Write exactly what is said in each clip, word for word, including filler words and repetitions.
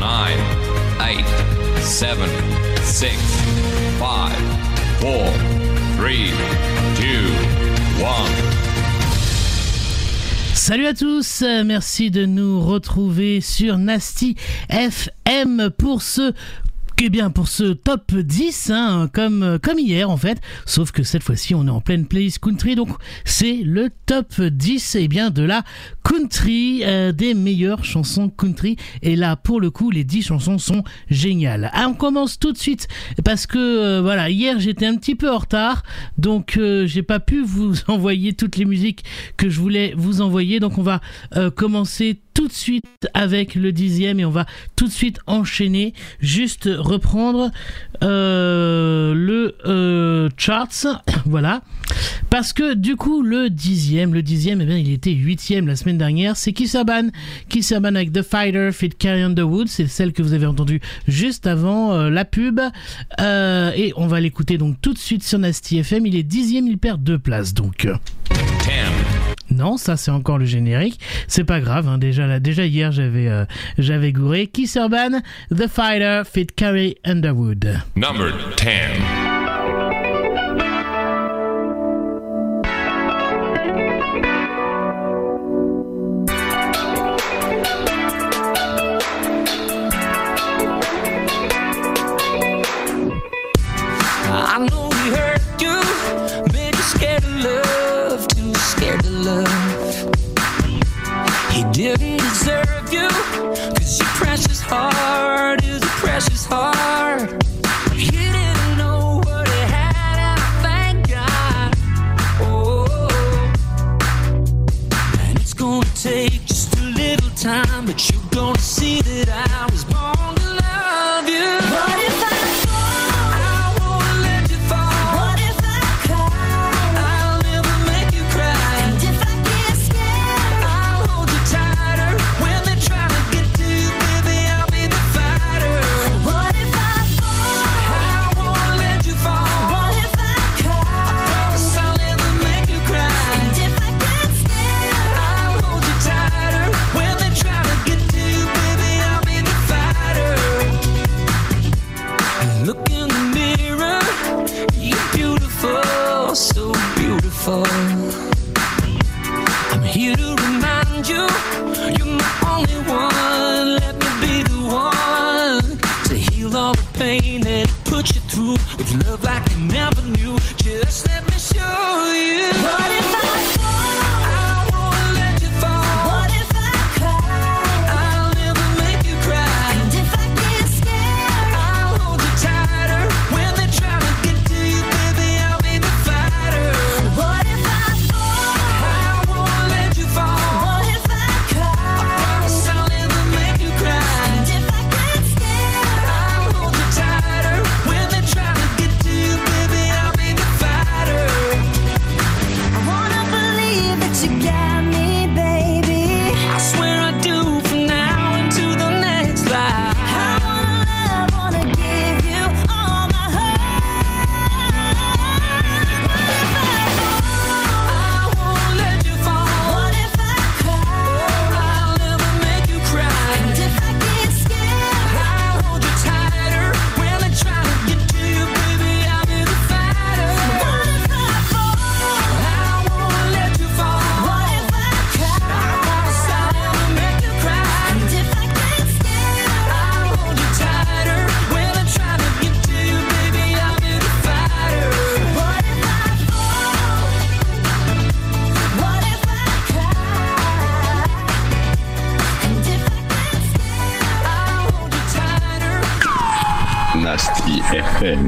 nine, eight, seven, six, five, four, three, two, one. Salut à tous, merci de nous retrouver sur Nasty F M pour ce Eh bien pour ce top dix, hein, comme, comme hier en fait, sauf que cette fois-ci on est en pleine playlist country, donc c'est le top dix eh bien, de la country, euh, des meilleures chansons country, et là pour le coup les dix chansons sont géniales. Ah, on commence tout de suite parce que euh, voilà, hier j'étais un petit peu en retard, donc euh, j'ai pas pu vous envoyer toutes les musiques que je voulais vous envoyer, donc on va euh, commencer tout de suite avec le dixième et on va tout de suite enchaîner, juste reprendre euh, le euh, charts, voilà, parce que du coup le dixième, le dixième, eh bien il était huitième la semaine dernière, c'est Keith Urban, Keith Urban avec The Fighter feat. Carrie Underwood, c'est celle que vous avez entendue juste avant euh, la pub, euh, et on va l'écouter donc tout de suite sur Nasty F M. Il est dixième, il perd deux places donc. Non, ça c'est encore le générique. C'est pas grave, hein. déjà, là, déjà hier j'avais, euh, j'avais gouré. Keith Urban, The Fighter feat. Carrie Underwood. Number ten. I know we hurt you, made you scared of love, too scared to love. He didn't deserve you, cause your precious heart is a precious heart. You didn't know what it had, and thank God. Oh, and it's gonna take just a little time, but you're gonna see that I was born to love you. What if I so beautiful. I'm here to remind you, you're my only one. Let me be the one to heal all the pain that it put you through, with love like you never knew. Just let me show you. What if I F M.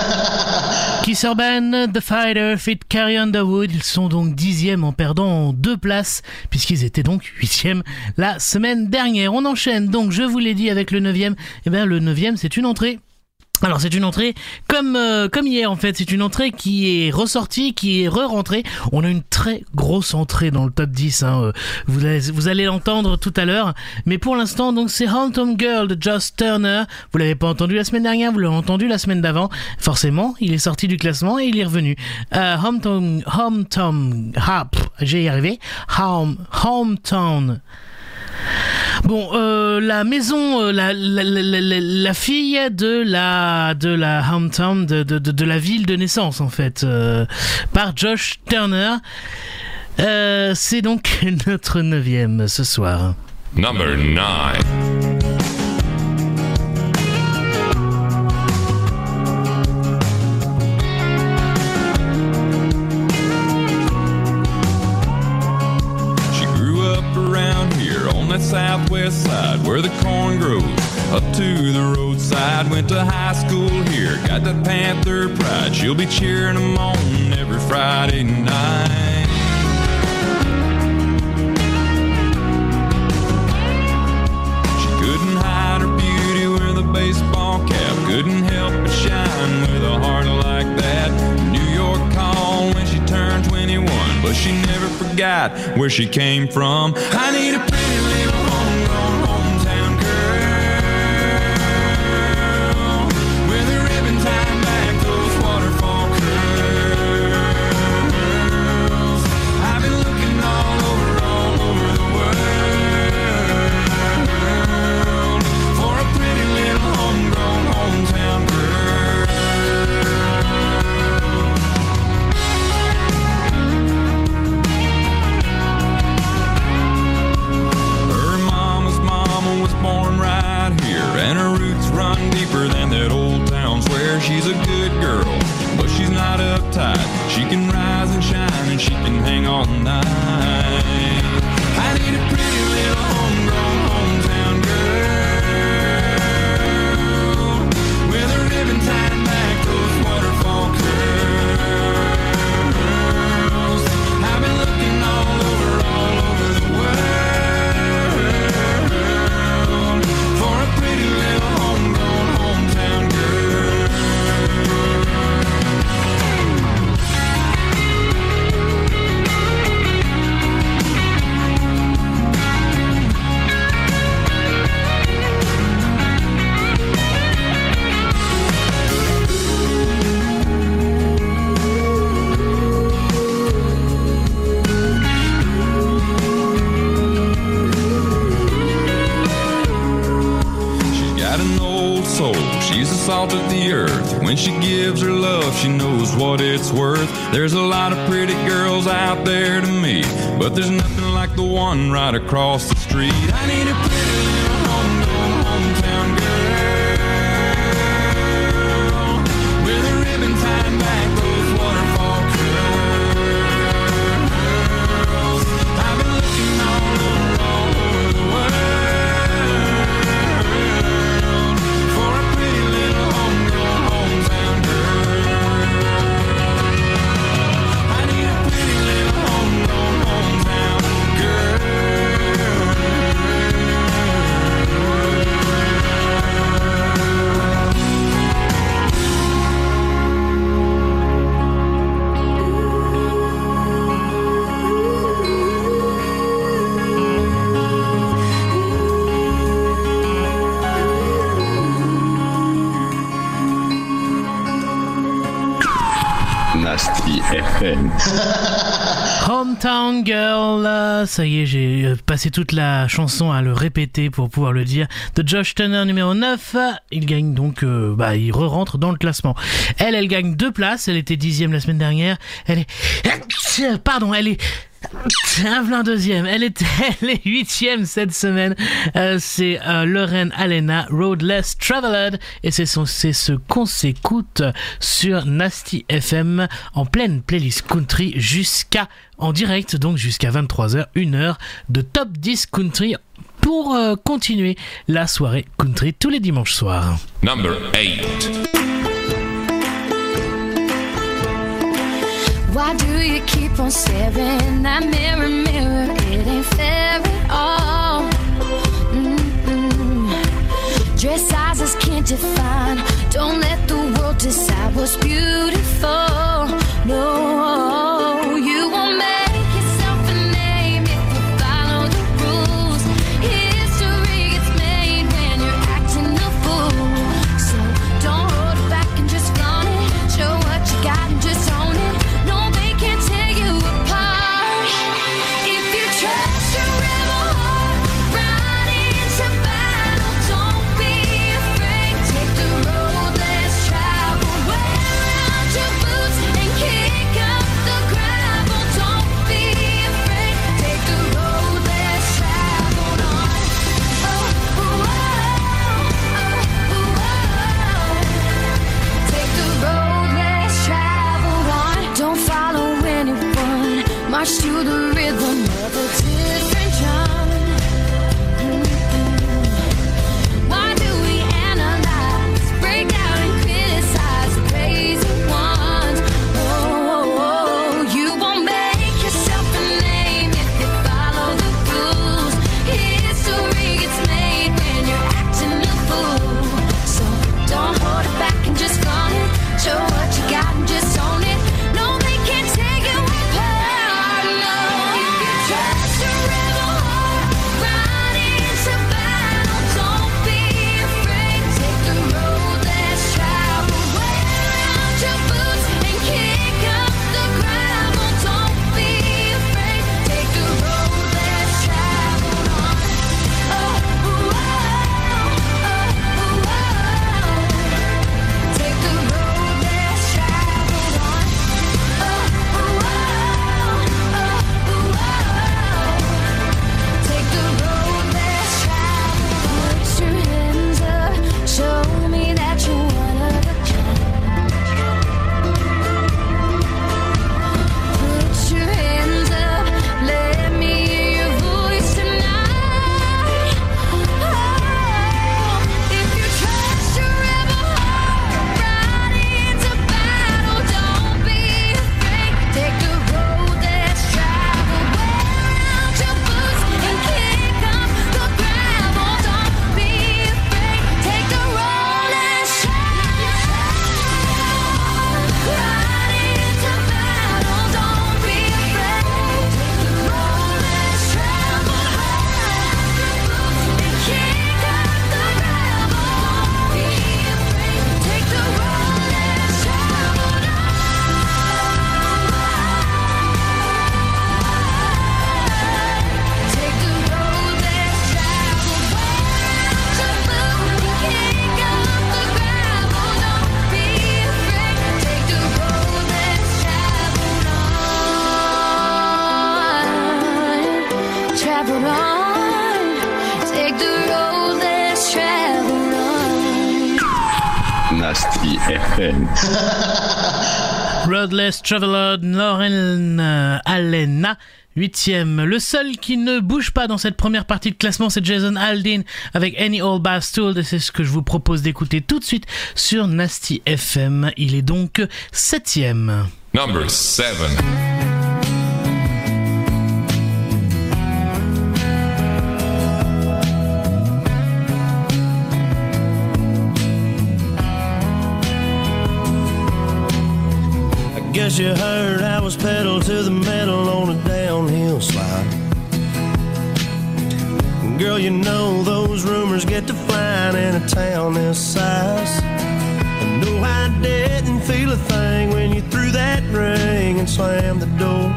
Keith Urban, The Fighter feat. Carrie Underwood, ils sont donc dixième en perdant deux places puisqu'ils étaient donc huitième la semaine dernière. On enchaîne donc, je vous l'ai dit, avec le neuvième. Et bien le neuvième, c'est une entrée. Alors c'est une entrée comme euh, comme hier en fait, c'est une entrée qui est ressortie, qui est re-rentrée. On a une très grosse entrée dans le top dix, hein. Vous allez, vous allez l'entendre tout à l'heure, mais pour l'instant donc c'est Hometown Girl de Josh Turner. Vous l'avez pas entendu la semaine dernière, vous l'avez entendu la semaine d'avant. Forcément, il est sorti du classement et il est revenu. Euh, Hometown, Hometown, ah, pff, j'ai y arrivé. Home, Hometown. Bon, euh, la maison, euh, la, la, la, la, la fille de la de la hometown, de, de, de, de la ville de naissance en fait, euh, par Josh Turner. Euh, c'est donc notre neuvième ce soir. Number nine. Southwest side where the corn grows up to the roadside. Went to high school here, got that Panther pride. She'll be cheering them on every Friday night. She couldn't hide her beauty with a baseball cap, couldn't help but shine with a heart like that. New York called when she turned twenty-one, but she never forgot where she came from. I need a pretty little she's a good girl, but she's not uptight. She can rise and shine and she can hang all night. I need a pretty little homegrown hometown girl with a ribbon tied back those waterfall curls. I've been looking all over, all over the world for a pretty little homegrown hometown girl. She's the salt of the earth. When she gives her love, she knows what it's worth. There's a lot of pretty girls out there to meet, but there's nothing like the one right across the street. I need a pretty little homegrown hometown girl with a ribbon tied back those waterfall curls. I've been looking all over, all over the world. Nasty F M. Hometown Girl, ça y est, j'ai passé toute la chanson à le répéter pour pouvoir le dire. De Josh Turner numéro neuf, il gagne donc, euh, bah, il re-rentre dans le classement. Elle, elle gagne deux places, elle était dixième la semaine dernière. Elle est, pardon, elle est un plein deuxième. Elle était elle est huitième cette semaine. Euh, c'est euh, Lauren Alena, Road Less Traveled, et c'est, son, c'est ce qu'on s'écoute sur Nasty F M en pleine playlist country jusqu'à en direct, donc jusqu'à vingt-trois heures, une heure de top dix country pour euh, continuer la soirée country tous les dimanches soirs. Number eight. Why do you keep on staring that mirror, mirror? It ain't fair at all. Mm-mm. Dress sizes can't define. Don't let the world decide what's beautiful. No, you won't make yourself a name if you follow the rules. History gets made when you're acting a fool. So don't hold it back and just flaunt it. Show what you got and just own it. Tear you apart if you trust your rebel heart. Nasty F M. Roadless Traveler, Lauren euh, Alena, huitième. Le seul qui ne bouge pas dans cette première partie de classement, c'est Jason Aldean avec Any Old Bastard, et c'est ce que je vous propose d'écouter tout de suite sur Nasty F M. Il est donc septième. Number seven. Guess you heard I was pedal to the metal on a downhill slide. Girl, you know those rumors get to flying in a town this size. And no, I didn't feel a thing when you threw that ring and slammed the door.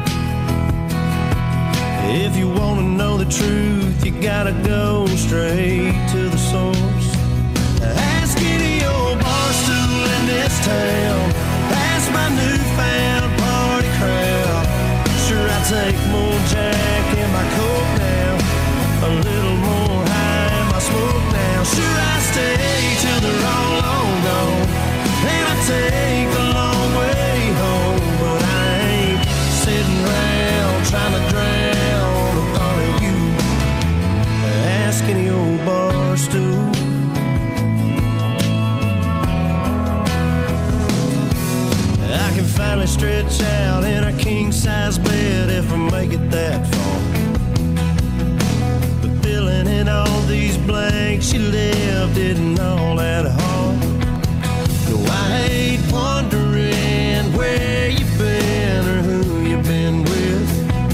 If you want to know the truth, you gotta go straight to the source. Ask any old bar stool in this town. That's my newfound party crowd. Sure, I take more Jack in my coat now, a little more high in my smoke now. Sure, I stay till they're all long gone, and I take the long way home. But I ain't sitting around trying to drown the thought of you. Ask any old bar stool. I can finally stretch out in a king-size bed if I make it that far. But filling in all these blanks you left isn't all that hard. No, I hate wondering where you've been or who you've been with.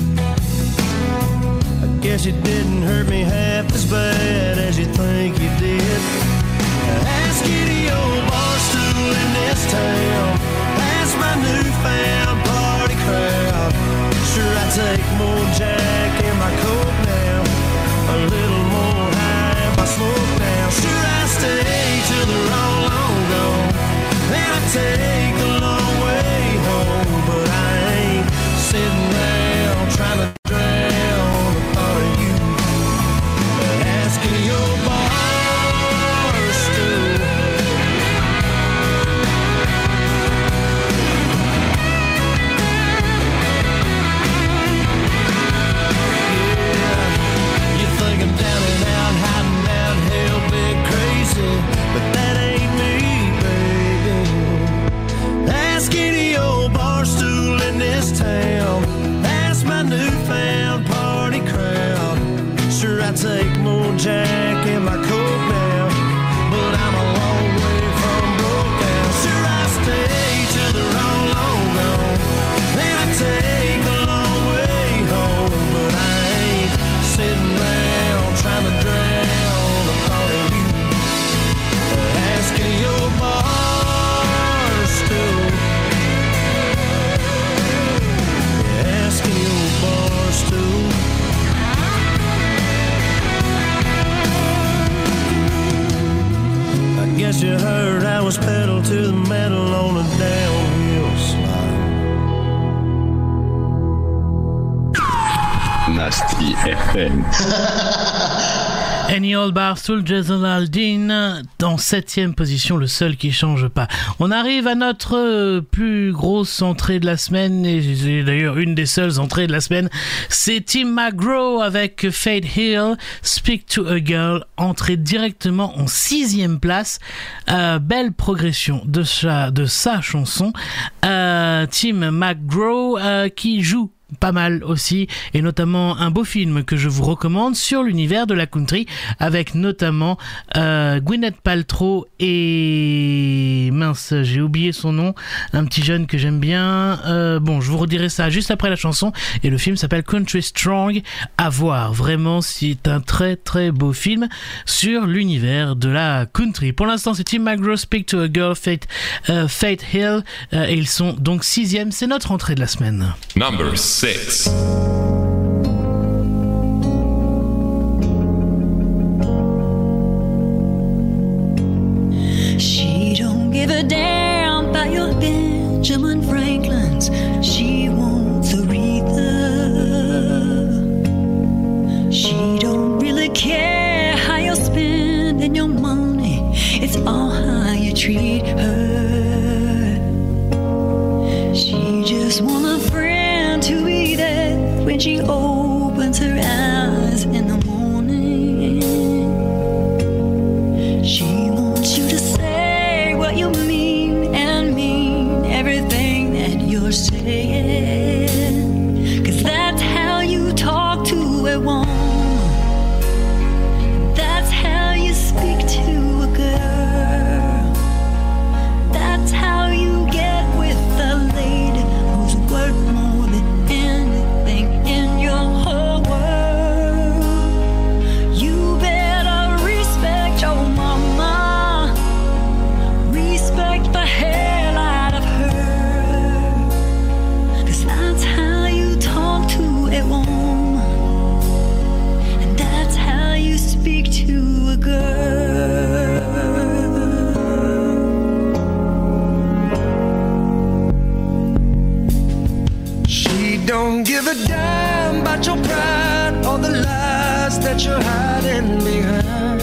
I guess it didn't hurt me half as bad as you think you did. Ask any old bar stool in this town. My newfound party crowd. Sure, I take more Jack in my coat now, a little more high in my smoke now. Sure, I stay till they're all long gone, and I take the long way home. But I ain't sitting around trying to drown the thought of you. Asking your bar stool. But that ain't me, baby. Ask any old bar stool in this town. Ask my newfound party crowd. Sure, I take more Jack in my coat now, but I'm a long way from broke down. Sure, I stay till they're all long gone, then I take the long way home. But I ain't sitting around trying to drown the thought of you. Asking your bar stool. Asking your bar stool. I guess you heard I was pedal to the metal on a downhill slide. Nasty F M. Any Old Barstool, Jason Aldean, en septième position, le seul qui change pas. On arrive à notre plus grosse entrée de la semaine, et c'est d'ailleurs une des seules entrées de la semaine. C'est Tim McGraw avec Faith Hill, Speak to a Girl, entrée directement en sixième place. Euh, belle progression de sa, de sa chanson. Euh, Tim McGraw euh, qui joue pas mal aussi, et notamment un beau film que je vous recommande sur l'univers de la country, avec notamment euh, Gwyneth Paltrow et mince, j'ai oublié son nom, un petit jeune que j'aime bien. Euh, bon, je vous redirai ça juste après la chanson, et le film s'appelle Country Strong. À voir, vraiment, c'est un très très beau film sur l'univers de la country. Pour l'instant, c'est Tim McGraw, Speak to a Girl, Faith, euh, Faith Hill, euh, et ils sont donc sixième. C'est notre entrée de la semaine. Number six. She don't give a damn about your Benjamin Franklins. She wants Aretha. She don't really care how you're spending your money. It's all how you treat her. She wants you to say what you mean and mean everything that you're saying. 'Cause that's how you talk to a woman. That's how you speak to a girl. That's how you get with a lady who's worth more than anything in your whole world. You better respect your mama. Respect the hell out of her. 'Cause that's how you talk to a woman. And that's how you speak to a girl. She don't give a damn about your pride or the lies that you're hiding behind.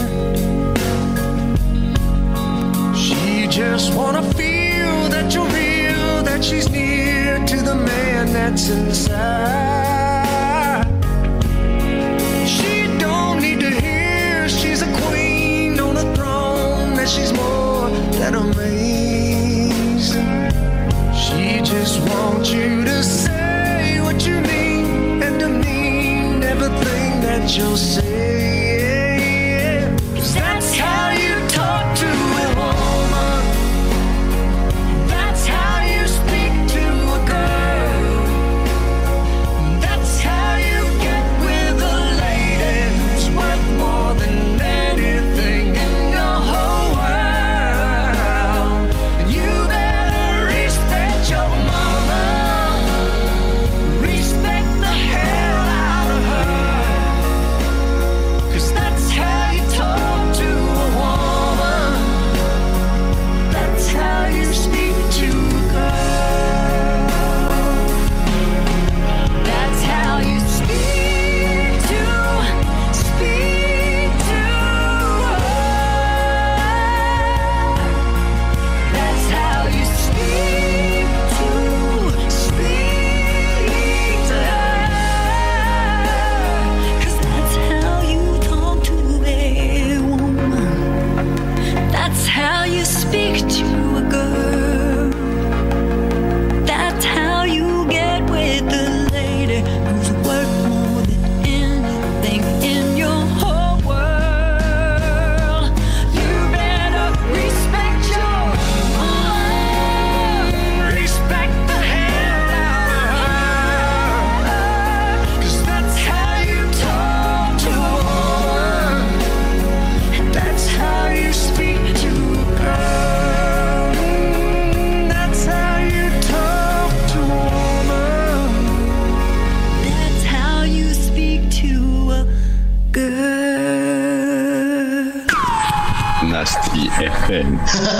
She just wanna feel that you're real, that she's near to the man that's inside. She don't need to hear she's a queen on a throne, that she's more than amazing. She just wants you to say what you mean and to mean everything that you'll say. 'Cause that's how you talk to a woman. That's how you speak to a girl. That's how you get with a lady who's worth more than anything in your whole world. You better respect your mama. Respect the hell out of her. 'Cause that's how you talk to a woman. That's how you speak to a girl. That's how you speak to, speak to her. That's how you speak to, speak to her. 'Cause that's how you talk to a woman. That's how you speak to a girl. That's how you get with the lady who's worth more than anything in your whole world. You better respect your mama. Respect the hell out of her. 'Cause that's how you talk to a woman. And that's how you speak to a girl. Mm, That's how you talk to a woman. That's how you speak to a girl. Nasty F M.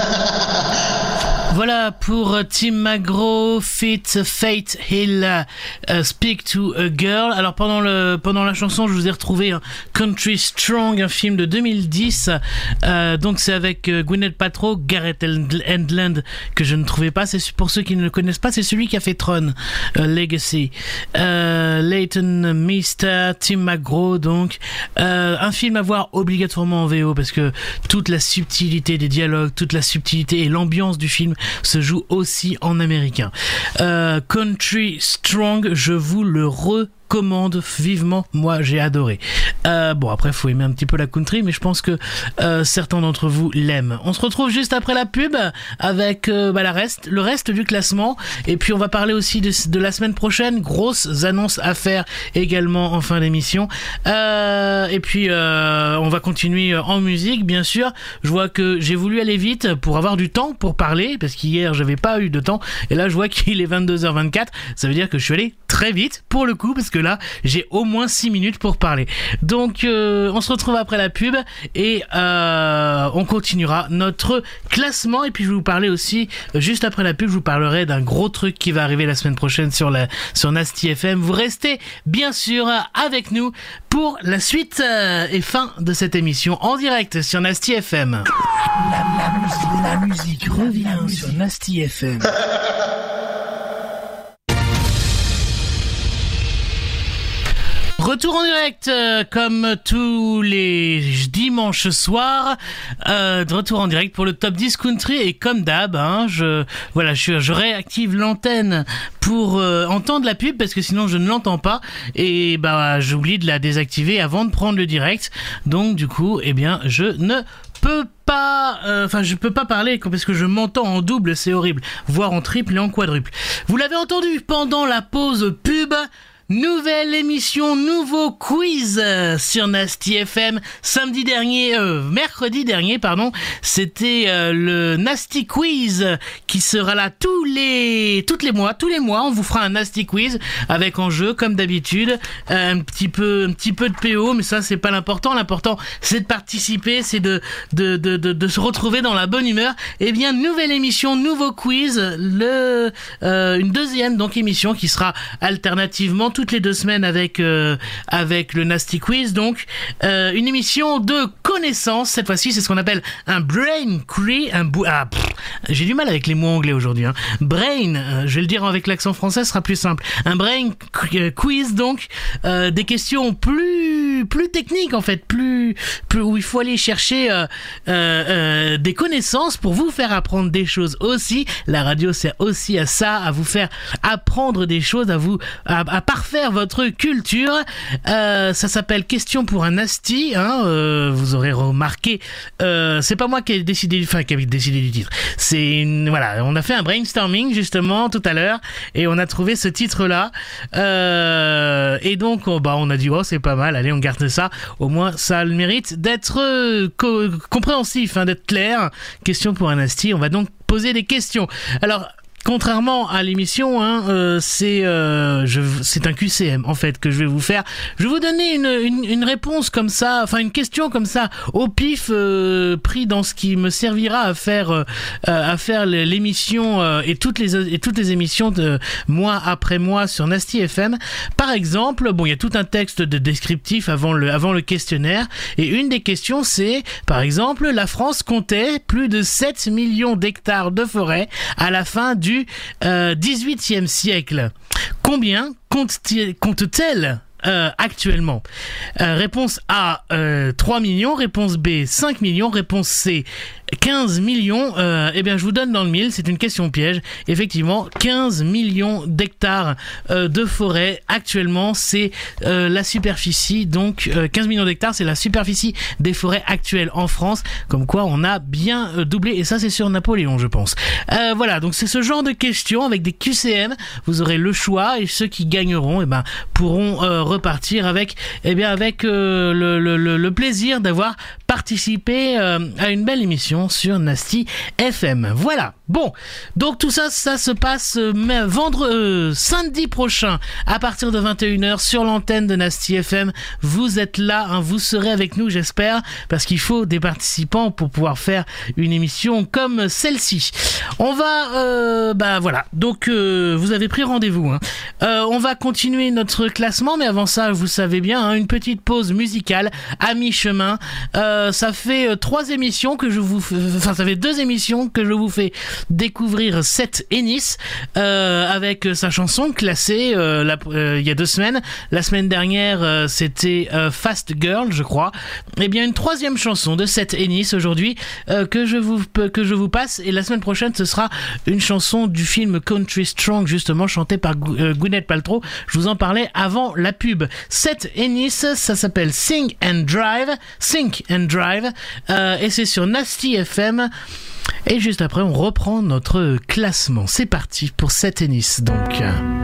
Voilà pour Tim McGraw, Fit Fate Hill, uh, Speak to a Girl. Alors pendant le pendant la chanson, je vous ai retrouvé un Country Strong, un film de deux mille dix. Euh, donc c'est avec euh, Gwyneth Paltrow, Gareth Edlund que je ne trouvais pas. C'est pour ceux qui ne le connaissent pas, c'est celui qui a fait Tron euh, Legacy. Euh, Leighton Meester, Tim McGraw, donc euh, un film à voir obligatoirement en V O parce que toute la subtilité des dialogues, toute la subtilité et l'ambiance du film se joue aussi en américain. Euh, Country Strong, je vous le recommande vivement. Moi, j'ai adoré. Euh, bon, après, faut aimer un petit peu la country, mais je pense que euh, certains d'entre vous l'aiment. On se retrouve juste après la pub avec euh, bah, la reste, le reste du classement. Et puis, on va parler aussi de, de la semaine prochaine. Grosses annonces à faire également en fin d'émission. Euh, et puis, euh, on va continuer en musique, bien sûr. Je vois que j'ai voulu aller vite pour avoir du temps pour parler, parce qu'hier, j'avais pas eu de temps. Et là, je vois qu'il est vingt-deux heures vingt-quatre. Ça veut dire que je suis allé très vite pour le coup, parce que là, j'ai au moins six minutes pour parler. Donc, euh, on se retrouve après la pub et euh, on continuera notre classement. Et puis, je vais vous parler aussi, juste après la pub, je vous parlerai d'un gros truc qui va arriver la semaine prochaine sur, la, sur Nasty F M. Vous restez, bien sûr, avec nous pour la suite euh, et fin de cette émission en direct sur Nasty F M. La, la, musique, la musique revient sur Nasty F M. Retour en direct, euh, comme tous les dimanches soirs, euh, de retour en direct pour le top dix country, et comme d'hab, hein, je, voilà, je, je réactive l'antenne pour euh, entendre la pub, parce que sinon je ne l'entends pas, et bah j'oublie de la désactiver avant de prendre le direct, donc du coup, eh bien, je ne peux pas, enfin euh, je peux pas parler parce que je m'entends en double, c'est horrible, voire en triple et en quadruple. Vous l'avez entendu pendant la pause pub. Nouvelle émission, nouveau quiz sur Nasty F M. Samedi dernier, euh, mercredi dernier, pardon, c'était euh, le Nasty Quiz qui sera là tous les, toutes les mois, tous les mois. On vous fera un Nasty Quiz avec en jeu, comme d'habitude, euh, un petit peu, un petit peu de P O, mais ça c'est pas l'important. L'important c'est de participer, c'est de, de, de, de, de se retrouver dans la bonne humeur. Eh bien, nouvelle émission, nouveau quiz, le, euh, une deuxième donc émission qui sera alternativement toutes les deux semaines avec euh, avec le Nasty Quiz, donc euh, une émission de connaissances. Cette fois-ci, c'est ce qu'on appelle un brain quiz. Un bou- ah, pff, j'ai du mal avec les mots anglais aujourd'hui. Hein. Brain, euh, je vais le dire avec l'accent français, ce sera plus simple. Un brain quiz, donc euh, des questions plus plus techniques en fait, plus plus où il faut aller chercher euh, euh, euh, des connaissances pour vous faire apprendre des choses aussi. La radio sert aussi à ça, à vous faire apprendre des choses, à vous à, à parfaire votre culture. Euh, ça s'appelle Question pour un Nasty, hein, euh, vous aurez remarqué, euh, c'est pas moi qui ai décidé, enfin qui a décidé du titre. C'est une, voilà, on a fait un brainstorming justement tout à l'heure et on a trouvé ce titre-là. Euh, et donc, oh, bah, on a dit oh c'est pas mal, allez on garde ça. Au moins ça a le mérite d'être euh, co- compréhensif, hein, d'être clair. Question pour un Nasty. On va donc poser des questions. Alors. Contrairement à l'émission, hein, euh, c'est euh, je, c'est un Q C M en fait que je vais vous faire. Je vais vous donner une, une, une réponse comme ça, enfin une question comme ça au pif, euh, pris dans ce qui me servira à faire euh, à faire l'émission euh, et toutes les et toutes les émissions de mois après mois sur Nasty F M. Par exemple, bon, il y a tout un texte de descriptif avant le avant le questionnaire et une des questions c'est par exemple la France comptait plus de sept millions d'hectares de forêt à la fin du Euh, dix-huitième siècle. Combien compte-t-elle, compte-t-elle euh, actuellement? euh, Réponse A, euh, trois millions. Réponse B, cinq millions. Réponse C, quinze millions. Euh, eh bien, je vous donne dans le mille. C'est une question piège. Effectivement, quinze millions d'hectares euh, de forêt. Actuellement, c'est euh, la superficie. Donc, euh, quinze millions d'hectares, c'est la superficie des forêts actuelles en France. Comme quoi, on a bien euh, doublé. Et ça, c'est sur Napoléon, je pense. Euh, voilà. Donc, c'est ce genre de questions avec des Q C M. Vous aurez le choix et ceux qui gagneront, eh ben, pourront euh, repartir avec, eh bien, avec euh, le, le, le, le plaisir d'avoir participé euh, à une belle émission sur Nasty F M. Voilà. Bon, donc tout ça, ça se passe euh, vendredi, euh, samedi prochain à partir de vingt et une heures sur l'antenne de Nasty F M. Vous êtes là, hein, vous serez avec nous, j'espère, parce qu'il faut des participants pour pouvoir faire une émission comme celle-ci. On va, euh, bah voilà. Donc euh, vous avez pris rendez-vous. Hein. Euh, on va continuer notre classement, mais avant ça, vous savez bien, hein, une petite pause musicale à mi-chemin. Euh, ça fait euh, trois émissions que je vous, enfin ça fait deux émissions que je vous fais découvrir Seth Ennis euh, avec sa chanson classée euh, la, euh, il y a deux semaines. La semaine dernière, euh, c'était euh, Fast Girl, je crois. Et bien une troisième chanson de Seth Ennis aujourd'hui euh, que je vous que je vous passe. Et la semaine prochaine, ce sera une chanson du film Country Strong, justement chantée par euh, Gwyneth Paltrow. Je vous en parlais avant la pub. Seth Ennis, ça s'appelle Sing and Drive, Think and Drive, euh, et c'est sur Nasty F M. Et juste après, on reprend notre classement. C'est parti pour Seth Ennis, donc.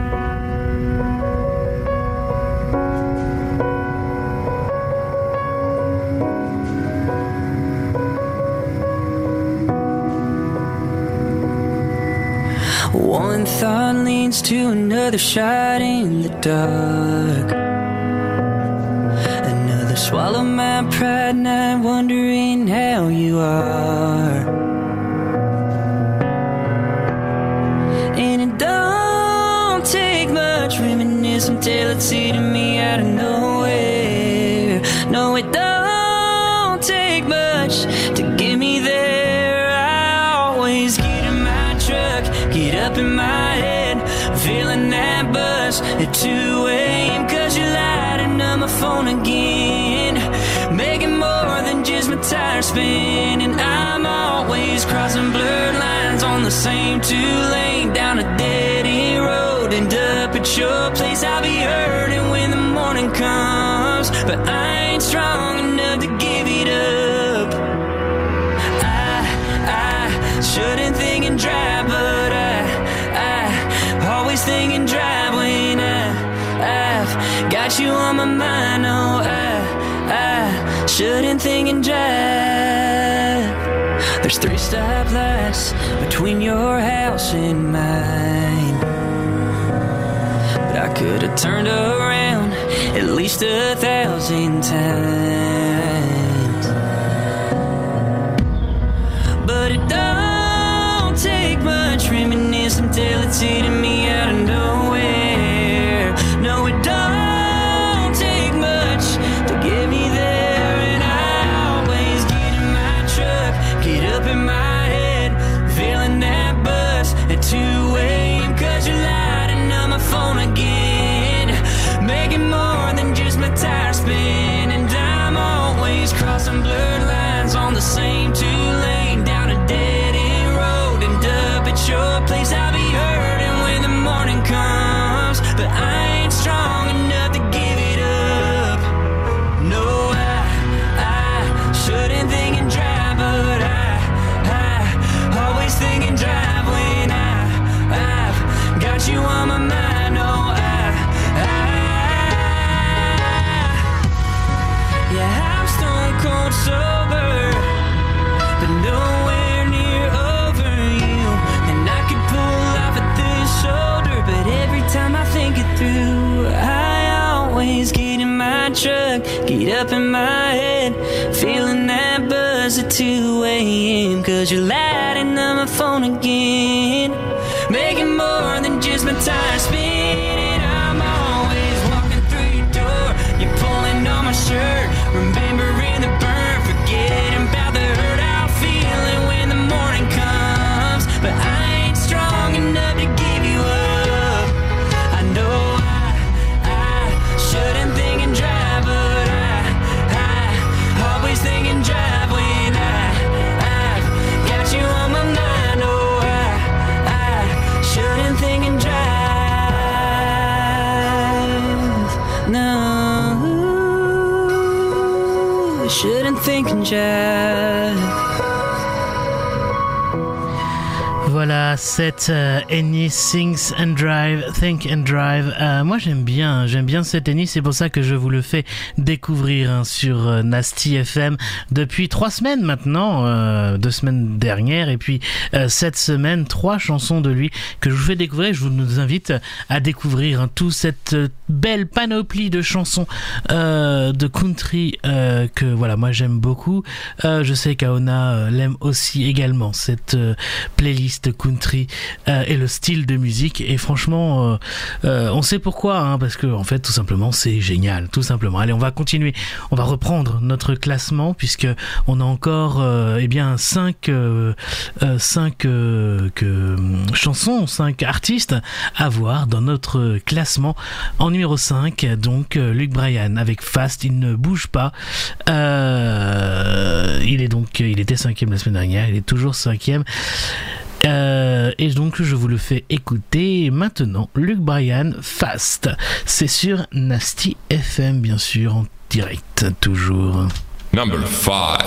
One thought leads to another shot in the dark. Another swallow my pride, not wondering how you are. And it don't take much reminiscing till it's hitting me out of nowhere. No, it don't take much to get me there. I always get in my truck, get up in my head, feeling that buzz at two a.m. cause you're lighting up my phone again, making more than just my tires spinning. I'm always crossing blurred lines on the same two-lane, down a dead-end road, end up at your place. I'll be hurting when the morning comes, but I ain't strong enough to give it up. I, I shouldn't think and drive, but I, I always think and drive when I, I've got you on my mind. Oh, I, I shouldn't think and drive. There's three stoplights between your house and mine, but I could have turned around at least a thousand times. But it don't take much reminiscing till it's hitting me out of nowhere. No, it don't take much to get me there. And I always get in my truck, get up in my head, feeling that buzz at two a.m. Cause you're lighting up my phone again, making more than just my tires spin. And I'm always crossing blurred lines on the same two-lane, down a dead-end road, end up at your place. I'll be hurting when the morning comes, but I ain't strong enough to give it up. No, I, I shouldn't think and drive, but I, I always think and drive when I, I've got you on my mind. Oh, I, I, yeah, I'm stone cold sober, but nowhere near over you. And I could pull off at this shoulder, but every time I think it through, I always get in my truck, get up in my head, feeling that buzz at two a.m. Cause you're lighting up my phone again, making more than just my tires spinning. I'm always walking through your door, you're pulling on my shirt, remembering the burn, forgetting about the hurt I'm feeling when the morning comes. But I ain't strong enough to give you up. I know I, I shouldn't think and drive, but I, I always think and drive when I, I've got you on my mind. Oh, I, I shouldn't think and drive. No, I shouldn't think and drive. Voilà, cette euh, Ennis Sings and Drive, Think and Drive. Euh, moi j'aime bien, j'aime bien cette Ennis, c'est pour ça que je vous le fais découvrir hein, sur euh, Nasty F M depuis trois semaines maintenant, euh, deux semaines dernières et puis euh, cette semaine, trois chansons de lui que je vous fais découvrir. Je vous invite à découvrir hein, toute cette belle panoplie de chansons euh, de country euh, que voilà moi j'aime beaucoup. Euh, je sais qu'Aona euh, l'aime aussi également cette euh, playlist country euh, et le style de musique et franchement euh, euh, on sait pourquoi hein, parce que en fait tout simplement c'est génial, tout simplement. Allez, on va continuer, on va reprendre notre classement puisque on a encore euh, eh bien cinq euh, euh, cinq euh, que, chansons, cinq artistes à voir dans notre classement. En numéro cinq, donc euh, Luke Bryan avec Fast, il ne bouge pas. Euh, il est donc il était cinquième la semaine dernière, il est toujours cinquième. Euh, et donc je vous le fais écouter maintenant. Luke Bryan, Fast, c'est sur Nasty F M bien sûr en direct toujours. Number five.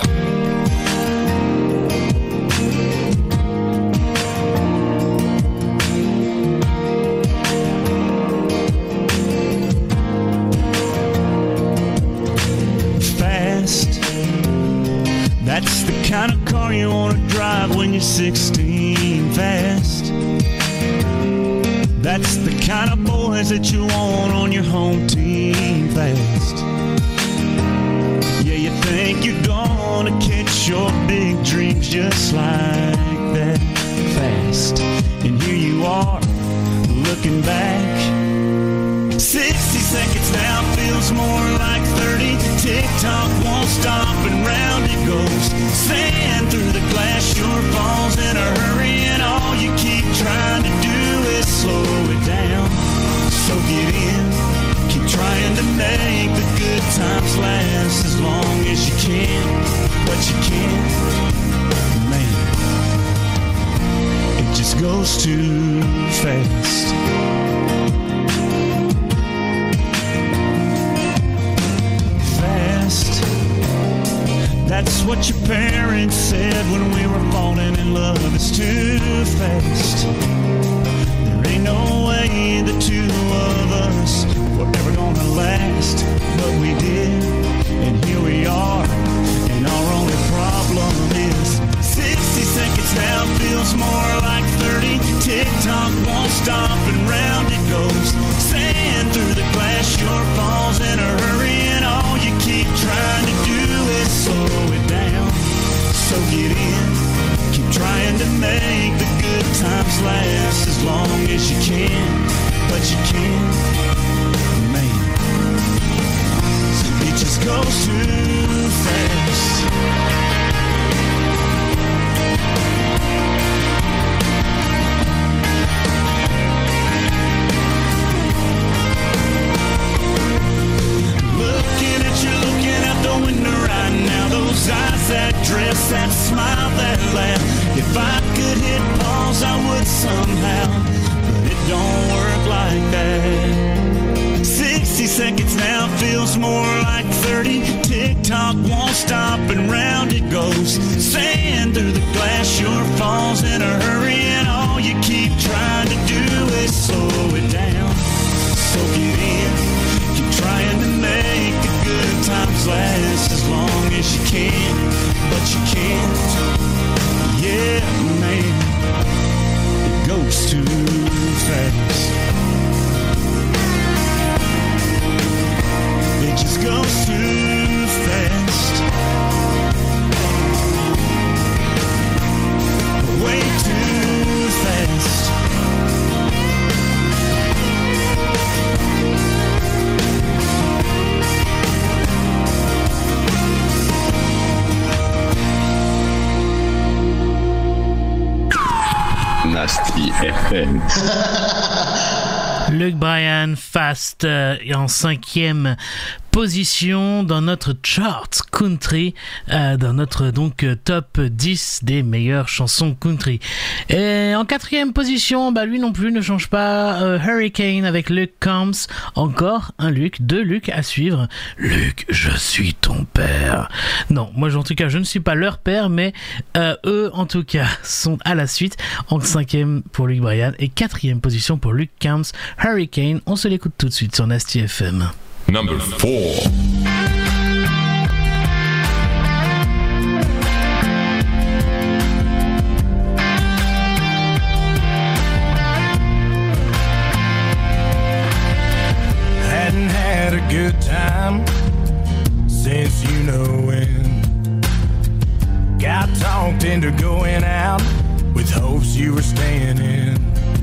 Fast, that's the kind of car you want to drive when you're sixteen. Fast, that's the kind of boys that you want on your home team. Fast, yeah, you think you're gonna catch your big dreams just like that. Fast, and here you are looking back. Sixty seconds now feels more like thirty. Tick-tock won't stop and round it goes. Sand through the glass, your fall's in a hurry, and all you keep trying to do is slow it down. So get in, keep trying to make the good just goes too fast. Fast. That's what your parents said when we were falling in love. It's too fast. There ain't no way the two of us were ever gonna last, but we did, and here we are. And our only problem is sixty seconds now feels more like thirty. Tick-tock won't stop and round it goes. Sand through the glass, your falls in a hurry, and all you keep trying to do is slow it down. So get in, keep trying to make the good times last as long as you can, but you can't, man. It just goes too fast. Looking at you, looking out the window right now. Those eyes, that dress, that smile, that laugh. If I could hit pause, I would somehow, but it don't work like that. Sixty seconds now feels more like thirty. Tick-tock won't stop and round it goes. Sand through the glass, your falls in a hurry, and all you keep trying to do is slow it down. So get in, keep trying to make the good times last as long as you can, but you can't. Yeah, man, it goes too fast. It just goes too fast. Way too fast. Nasty F M. Luke Bryan, Fast, euh, en cinquième position dans notre chart country, euh, dans notre donc top dix des meilleures chansons country. Et en quatrième position, bah lui non plus ne change pas, euh, Hurricane avec Luke Combs, encore un Luke, deux Luke à suivre. Luke, je suis ton père. Non, moi en tout cas je ne suis pas leur père, mais euh, eux en tout cas sont à la suite. En cinquième pour Luke Bryan et quatrième position pour Luke Combs, Hurricane. On se l'écoute tout de suite sur Nasty F M. Number four. Hadn't had a good time since you know when. Got talked into going out with hopes you were staying in.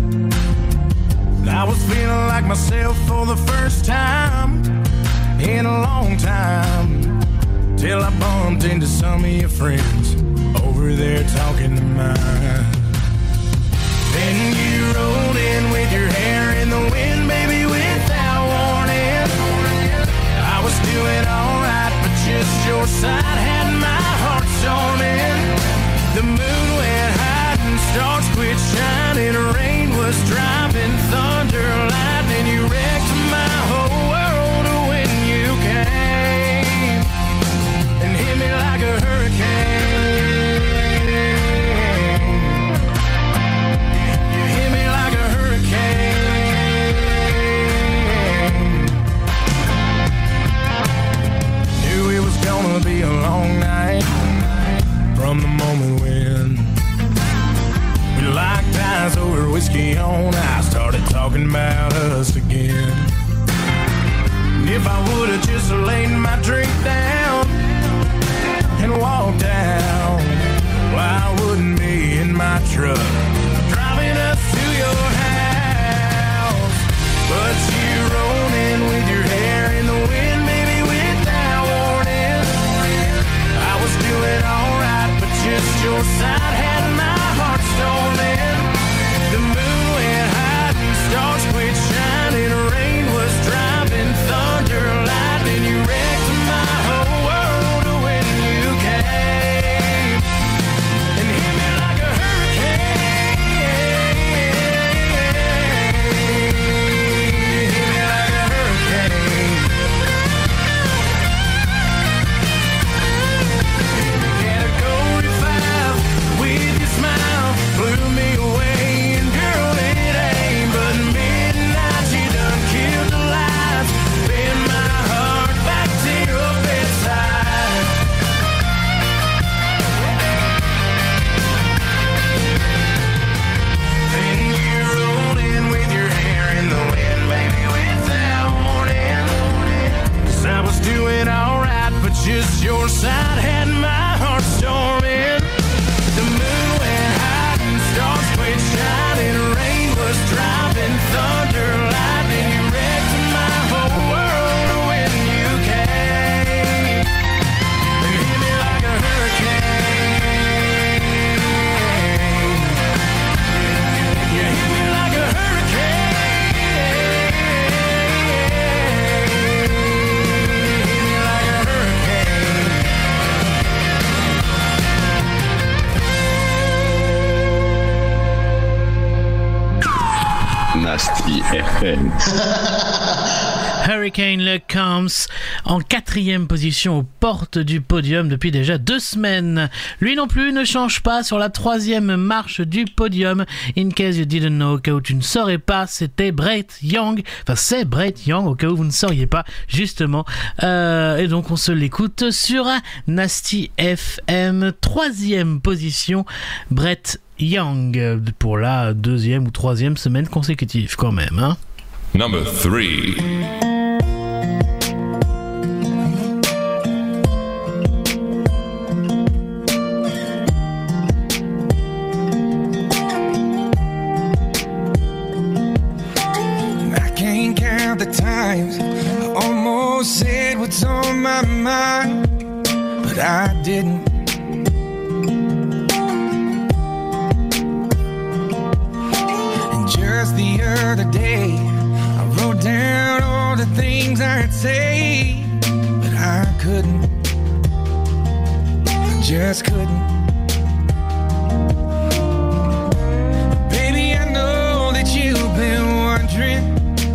I was feeling like myself for the first time in a long time, till I bumped into some of your friends over there talking to mine. Then you rolled in with your hair in the wind, baby, without warning. I was doing alright, but just your side had my heart storming. The moon went high and stars quit shining. Rain was driving, thunder, lightning. You wrecked my whole world when you came and hit me like a hurricane. You hit me like a hurricane. Knew it was gonna be a long night from the moment when we locked eyes over whiskey on ice, started talking about us again. And if I would've just laid my drink down and walked out, well, I wouldn't be in my truck driving us to your house. But you rolled in with your hair in the wind, baby, without warning. I was doing alright, but just your side had my heart storming. The moon went high and stars quit shining. Rain was driving, thunder, lightning. You wrecked my whole world when you came and hit me like a hurricane. Nasty F M. Hurricane Luck Comes en quatrième position aux portes du podium depuis déjà deux semaines. Lui non plus ne change pas sur la troisième marche du podium. In case you didn't know, au cas où tu ne saurais pas, c'était Brett Young. Enfin, c'est Brett Young, au cas où vous ne sauriez pas, justement. Euh, et donc, on se l'écoute sur Nasty F M. Troisième position, Brett Young, pour la deuxième ou troisième semaine consécutive, quand même, hein. Number three. The times I almost said what's on my mind, but I didn't. And just the other day I wrote down all the things I'd say, but I couldn't. I just couldn't. Baby, I know that you've been wondering,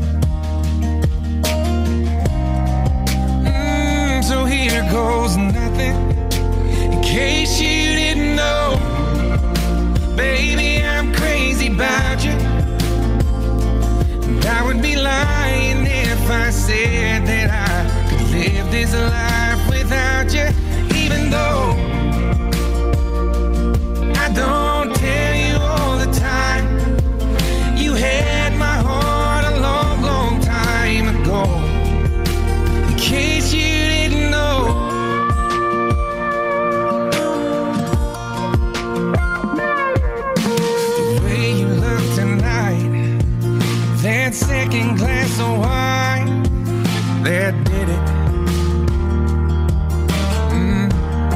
so here goes nothing. In case you didn't know, baby, I'm crazy about you. And I would be lying if I said that I could live this life without you. Even though I don't tell you all the time, you had my heart a long, long time ago. In case you second glass of wine that did it. Mm.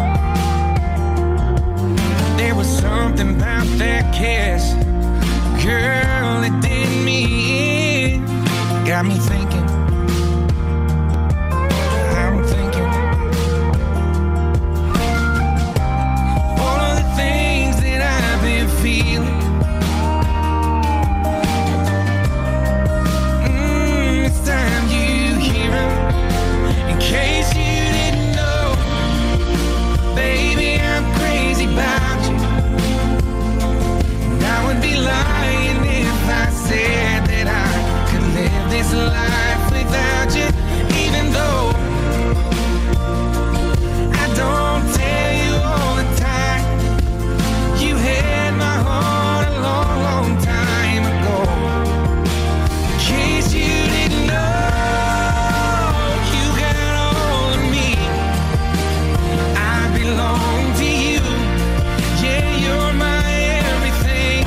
There was something about that kiss, girl, it did me in. Got me thinking, I'm thinking all of the things that I've been feeling. Time you hear him. In case you didn't know, baby, I'm crazy about you. And I would be lying if I said that I could live this life without you. Even though I don't tell you all the time, you had my heart a long, long time ago. In case you didn't know, you got all of me. I belong to you. Yeah, you're my everything.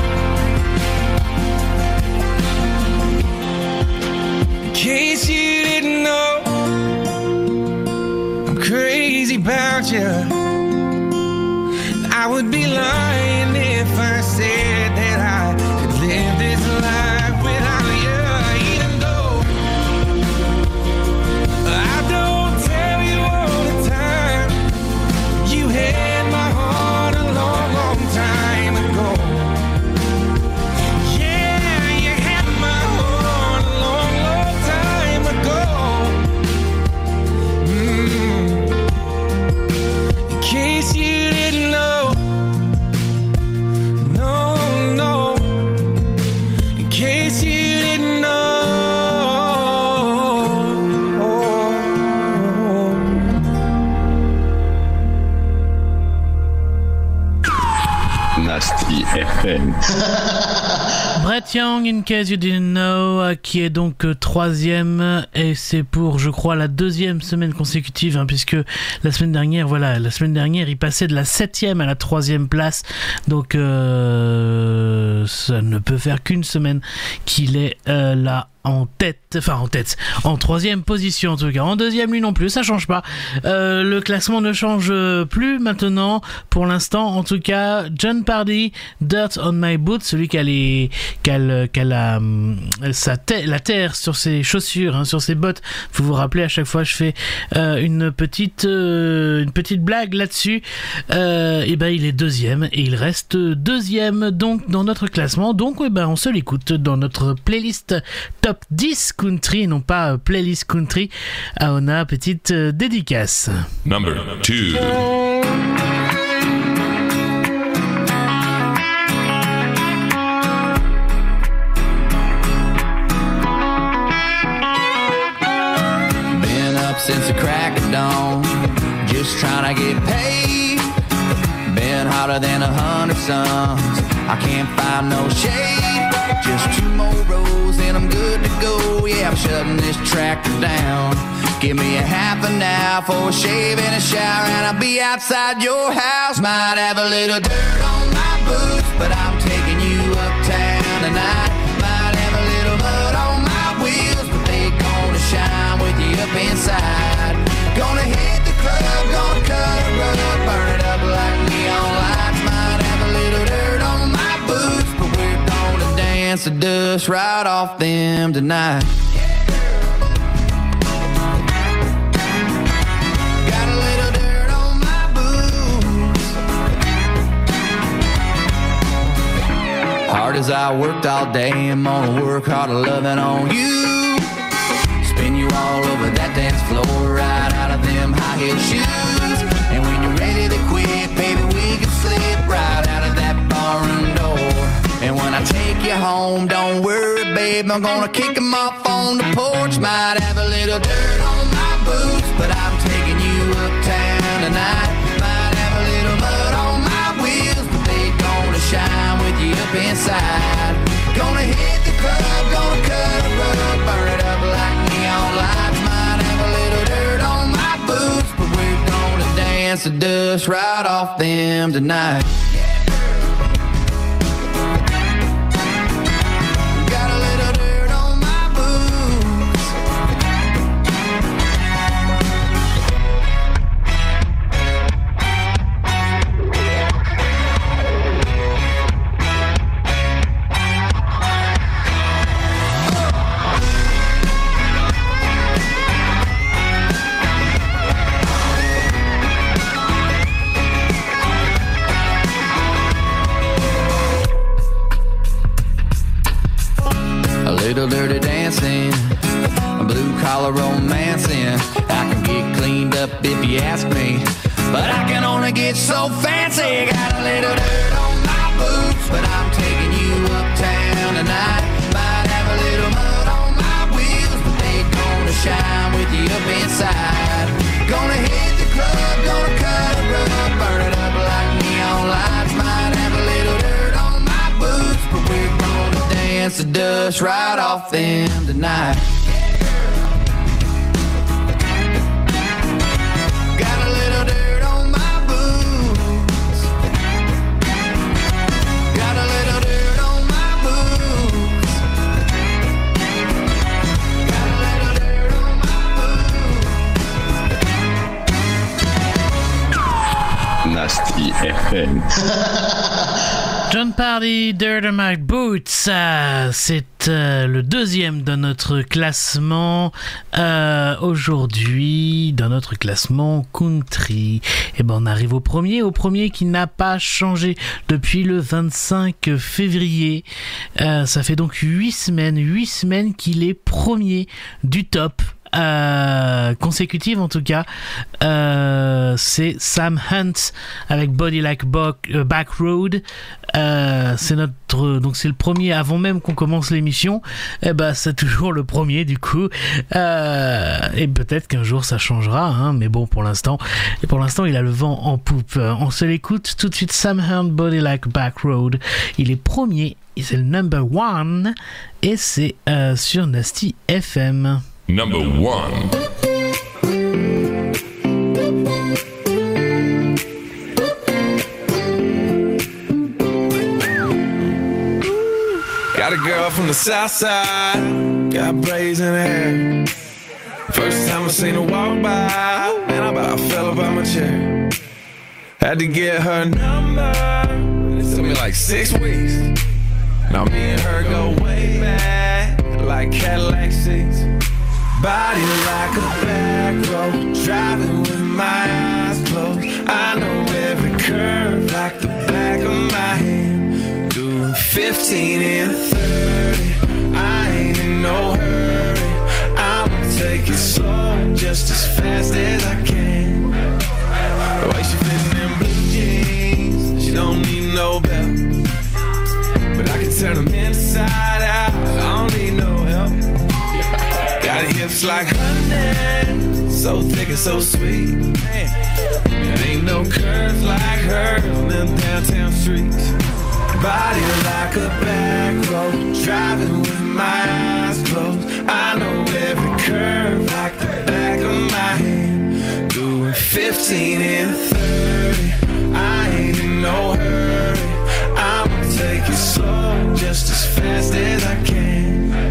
In case you didn't know, I'm crazy about you. I would be lying if I said that I could live this life without you. Had my heart a long, long time ago. Yeah, you had my heart a long, long time ago. Mm. In case you didn't know, no, no. In case you didn't know. Nasty F M. Brett Young, In Case You Didn't Know, qui est donc troisième, et c'est pour, je crois, la deuxième semaine consécutive, hein, puisque la semaine dernière, voilà, la semaine dernière, il passait de la septième à la troisième place, donc euh, ça ne peut faire qu'une semaine qu'il est euh, là en tête, enfin en tête, en troisième position en tout cas. En deuxième, lui non plus, ça change pas. Euh, le classement ne change plus maintenant, pour l'instant en tout cas. Jon Pardi, Dirt on My Boots, celui qui a les, qui a, le, qui a la, sa terre, la terre sur ses chaussures, hein, sur ses bottes. Vous vous rappelez, à chaque fois je fais euh, une petite, euh, une petite blague là-dessus. Euh, et ben il est deuxième et il reste deuxième donc dans notre classement. Donc eh ben on se l'écoute dans notre playlist top dix country et non pas euh, playlist country. Ah, on a petite euh, dédicace. Number two. Been up since the crack of dawn, just trying to get paid. Been hotter than a hundred suns, I can't find no shade. Just two more rows and I'm good to go. Yeah, I'm shutting this tractor down. Give me a half an hour for a shave and a shower, and I'll be outside your house. Might have a little dirt on my boots, but I'm taking you uptown tonight. Might have a little mud on my wheels, but they gonna shine with you up inside. Gonna hit the club, gonna cut a rug, burn it up like neon lights. Might have a little dirt on my boots, but we're gonna dance the dust right off them tonight. Got a little dirt on my boots. Hard as I worked all day, I'm gonna work harder loving on you. Spin you all over that dance floor, right out of them high heel shoes. And when you're ready to quit, baby, we can slip right out of that barroom door. And when I take you home, don't worry, babe, I'm gonna kick them off on the porch. Might have a little dirt on my boots, but I'm taking you uptown tonight. Might have a little mud on my wheels, but they gonna shine with you up inside. Gonna hit the club, gonna cut a rug, burn it up like neon lights. Might have a little dirt on my boots, but we're gonna dance the dust right off them tonight. Got a little dirt on my boots. A little dirty dancing, a blue collar romancing. I can get cleaned up if you ask me, but I can only get so fancy. Got a little dirt on my boots, but I'm taking you uptown tonight. Might have a little mud on my wheels, but they gonna shine with you up inside. Gonna hit the club, gonna cut a rug, burn it up like neon lights. Might have a little dirt on my boots, but we're gonna dance the dust right off them tonight. Got a little dirt on my boots. Got a little dirt on my boots. Got a little dirt on my boots. Nasty F M. Jon Pardi, Dirt on My Boots, euh, c'est euh, le deuxième dans notre classement euh, aujourd'hui, dans notre classement country. Et ben on arrive au premier, au premier qui n'a pas changé depuis le vingt-cinq février. Euh, ça fait donc huit semaines, huit semaines qu'il est premier du top. Euh, consécutive en tout cas, euh, c'est Sam Hunt avec Body Like Back, euh, Back Road. Euh, c'est notre, donc c'est le premier avant même qu'on commence l'émission. Et ben c'est toujours le premier du coup. Euh, et peut-être qu'un jour ça changera, hein, mais bon pour l'instant, et pour l'instant il a le vent en poupe. On se l'écoute tout de suite. Sam Hunt, Body Like Back Road. Il est premier, c'est le number one et c'est euh, sur Nasty F M. Number one. Got a girl from the south side, got braids in her hair. First time I seen her walk by, man, I about fell up out my chair. Had to get her number, it took me like six weeks. Now me and her go way back, like Cadillac seats. Body like a back road, driving with my eyes closed. I know every curve like the back of my hand. Doing fifteen and thirty, I ain't in no hurry. I'ma take it slow, just as fast as I can. The way she fitting in blue jeans, she don't need no belt. But I can turn them inside out, I don't need no help. Got hips like honey, so thick and so sweet. Man, there ain't no curves like hers on them downtown streets. Body like a back road, driving with my eyes closed. I know every curve like the back of my hand. Doing fifteen and thirty, I ain't in no hurry. I'ma take it slow, just as fast as I can.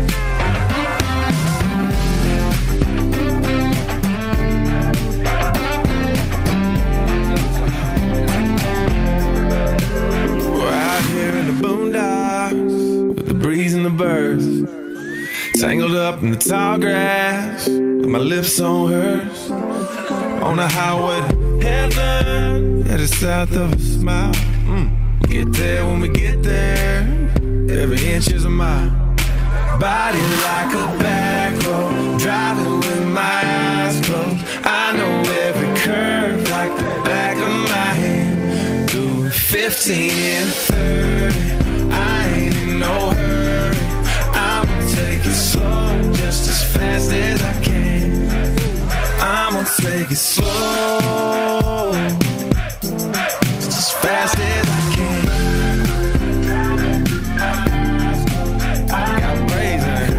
Boondocks, with the breeze and the birds, tangled up in the tall grass, with my lips on hers, on the highway to heaven, headed south of a smile. Mm. Get there when we get there, every inch is a mile. Body like a back road, driving with my eyes closed. I know every curve like the back of my hand. Doing fifteen and thirty, I ain't in no hurry. I'ma take it slow, just as fast as I can. I'ma take it slow, just as fast as I can. I got braids in her.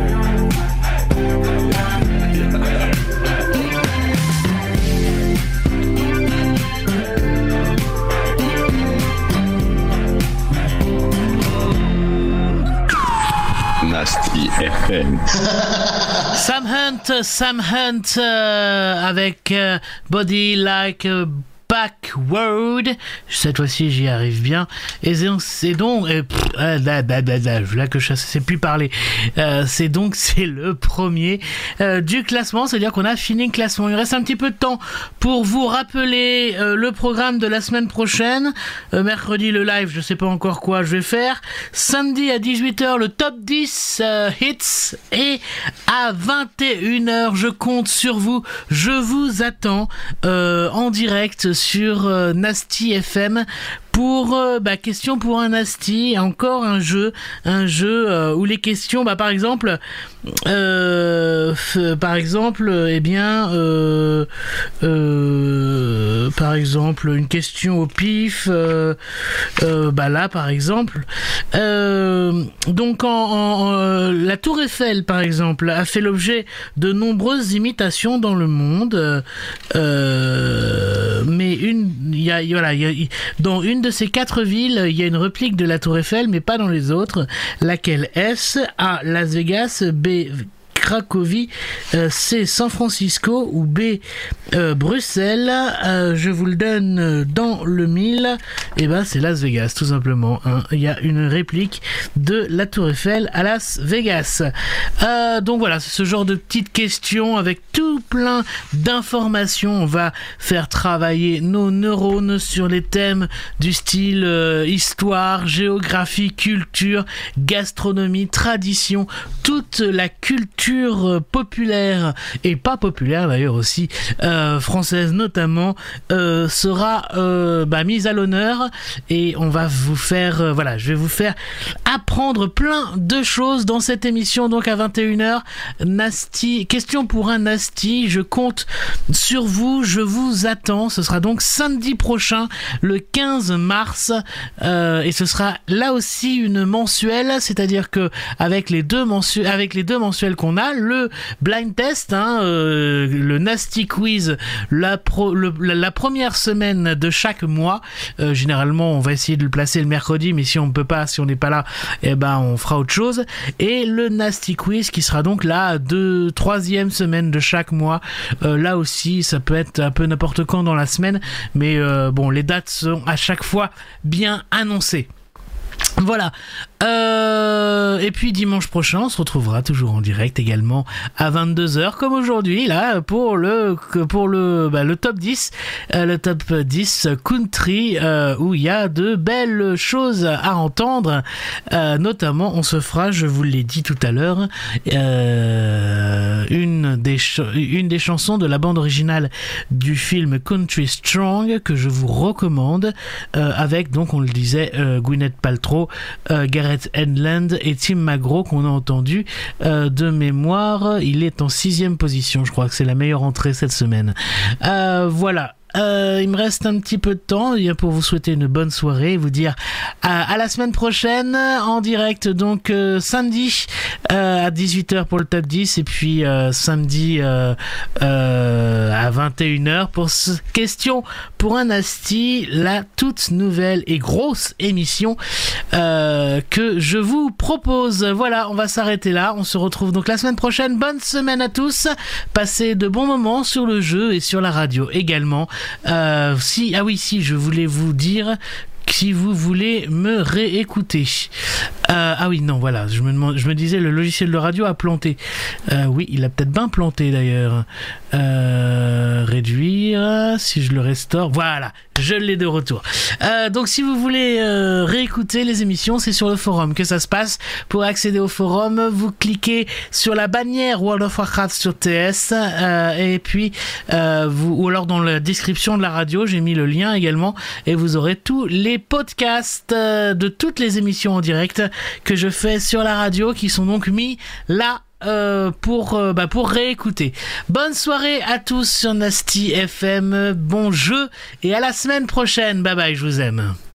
Nasty F M. Sam Hunt, Sam Hunt euh, avec euh, Body Like a Backward. Cette fois-ci, j'y arrive bien. Et c'est donc, et pff, euh, là, là, là, là, là que je sais plus parler. Euh, c'est donc, c'est le premier euh, du classement. C'est-à-dire qu'on a fini le classement. Il reste un petit peu de temps pour vous rappeler euh, le programme de la semaine prochaine. Euh, mercredi, le live, je sais pas encore quoi je vais faire. Samedi à dix-huit heures, le top dix euh, hits. Et à vingt et une heures, je compte sur vous. Je vous attends euh, en direct sur euh, Nasty F M pour euh, bah, question pour un Nasty, encore un jeu, un jeu euh, où les questions, bah par exemple, euh, f- par exemple, eh bien, euh, euh, par exemple, une question au pif, euh, euh, bah là par exemple, euh, donc en, en, en euh, la Tour Eiffel par exemple a fait l'objet de nombreuses imitations dans le monde, euh, mais une, il y a, voilà, il y a, dans une de ces quatre villes, il y a une réplique de la Tour Eiffel, mais pas dans les autres. Laquelle est-ce? A. Las Vegas, B. Cracovie, euh, C. San Francisco ou B. Euh, Bruxelles. Euh, je vous le donne dans le mille. Et ben c'est Las Vegas tout simplement. Hein. Il y a une réplique de la Tour Eiffel à Las Vegas. Euh, donc voilà, c'est ce genre de petites questions avec tout plein d'informations. On va faire travailler nos neurones sur les thèmes du style euh, histoire, géographie, culture, gastronomie, tradition, toute la culture populaire et pas populaire d'ailleurs aussi euh, française notamment euh, sera euh, bah, mise à l'honneur et on va vous faire euh, voilà je vais vous faire apprendre plein de choses dans cette émission. Donc à vingt et une heures, Nasty, question pour un Nasty, je compte sur vous, je vous attends. Ce sera donc samedi prochain le quinze mars euh, et ce sera là aussi une mensuelle, c'est à dire que avec les deux mensuels avec les deux mensuels qu'on a, voilà, le blind test, hein, euh, le Nasty Quiz, la, pro, le, la, la première semaine de chaque mois. Euh, généralement, on va essayer de le placer le mercredi, mais si on ne peut pas, si on n'est pas là, eh ben, on fera autre chose. Et le Nasty Quiz qui sera donc la deux, troisième semaine de chaque mois. Euh, là aussi, ça peut être un peu n'importe quand dans la semaine, mais euh, bon, les dates sont à chaque fois bien annoncées. Voilà. Euh, et puis dimanche prochain, on se retrouvera toujours en direct également à vingt-deux heures comme aujourd'hui là pour le pour le bah, le top dix, euh, le top dix country euh, où il y a de belles choses à entendre. Euh, notamment, on se fera, je vous l'ai dit tout à l'heure, euh, une des ch- une des chansons de la bande originale du film Country Strong que je vous recommande euh, avec donc on le disait euh, Gwyneth Paltrow, euh, Gareth Edlund et Tim McGraw qu'on a entendu euh, de mémoire. Il est en sixième position, je crois que c'est la meilleure entrée cette semaine. Euh, voilà. Euh, il me reste un petit peu de temps pour vous souhaiter une bonne soirée et vous dire à, à la semaine prochaine en direct donc euh, samedi euh, à dix-huit heures pour le top dix et puis euh, samedi euh, euh, à vingt et une heures pour ce question pour un Nasty, la toute nouvelle et grosse émission euh, que je vous propose. Voilà, on va s'arrêter là, on se retrouve donc la semaine prochaine. Bonne semaine à tous, passez de bons moments sur le jeu et sur la radio également. Euh, si, ah oui, si, je voulais vous dire si vous voulez me réécouter. Euh, ah oui, non, voilà, je me, demande, je me disais, le logiciel de radio a planté. Euh, oui, il a peut-être bien planté d'ailleurs. Euh, réduire, si je le restaure, voilà, je l'ai de retour. Euh, donc si vous voulez euh, réécouter les émissions, c'est sur le forum que ça se passe. Pour accéder au forum, vous cliquez sur la bannière World of Warcraft sur T S euh, et puis euh, vous, ou alors dans la description de la radio, j'ai mis le lien également et vous aurez tous les podcasts euh, de toutes les émissions en direct que je fais sur la radio qui sont donc mis là Euh, pour euh, bah pour réécouter. Bonne soirée à tous sur Nasty F M, bon jeu et à la semaine prochaine. Bye bye, je vous aime.